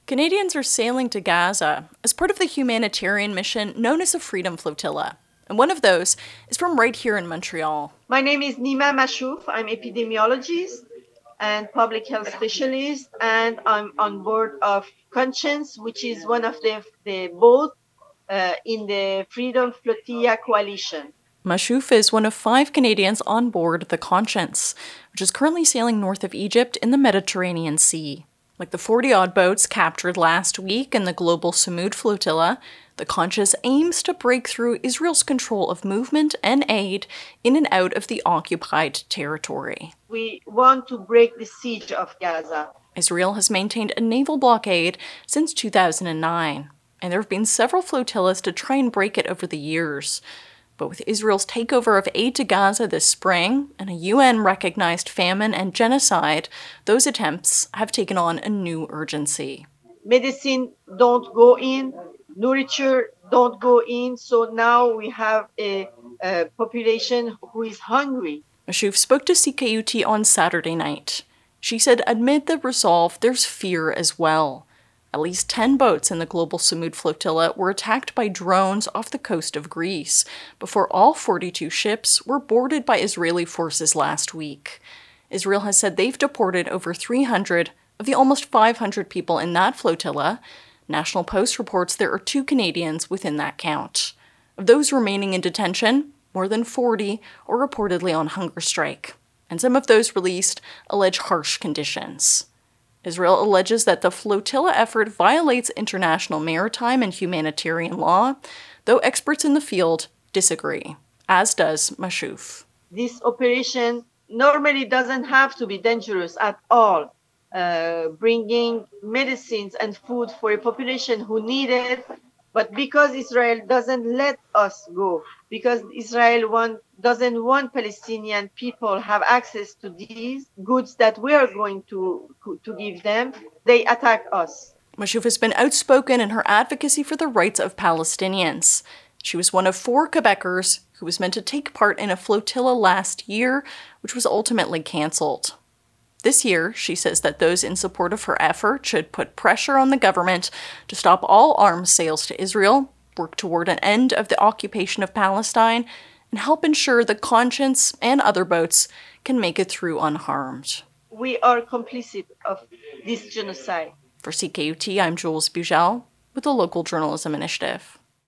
Canadians are sailing to Gaza as part of the humanitarian mission known as the Freedom Flotilla. And one of those is from right here in Montreal. My name is Nima Mashouf. I'm epidemiologist and public health specialist, and I'm on board of Conscience, which is one of the boats in the Freedom Flotilla Coalition. Mashouf is one of 5 Canadians on board the Conscience, which is currently sailing north of Egypt in the Mediterranean Sea. Like the 40-odd boats captured last week in the global Samud flotilla, the Conscience aims to break through Israel's control of movement and aid in and out of the occupied territory. We want to break the siege of Gaza. Israel has maintained a naval blockade since 2009, and there have been several flotillas to try and break it over the years. But with Israel's takeover of aid to Gaza this spring and a UN-recognized famine and genocide, those attempts have taken on a new urgency. Medicine don't go in, nourishment don't go in, so now we have a population who is hungry. Mashouf spoke to CKUT on Saturday night. She said amid the resolve, there's fear as well. At least 10 boats in the global Samud flotilla were attacked by drones off the coast of Greece, before all 42 ships were boarded by Israeli forces last week. Israel has said they've deported over 300 of the almost 500 people in that flotilla. National Post reports there are 2 Canadians within that count. Of those remaining in detention, more than 40 are reportedly on hunger strike, and some of those released allege harsh conditions. Israel alleges that the flotilla effort violates international maritime and humanitarian law, though experts in the field disagree, as does Mashouf. This operation normally doesn't have to be dangerous at all. Bringing medicines and food for a population who need it, but because Israel doesn't let us go, because Israel doesn't want Palestinian people have access to these goods that we are going to give them, they attack us. Mashouf has been outspoken in her advocacy for the rights of Palestinians. She was one of 4 Quebecers who was meant to take part in a flotilla last year, which was ultimately cancelled. This year, she says that those in support of her effort should put pressure on the government to stop all arms sales to Israel, work toward an end of the occupation of Palestine, and help ensure the Conscience and other boats can make it through unharmed. We are complicit of this genocide. For CKUT, I'm Jules Bugel with the Local Journalism Initiative.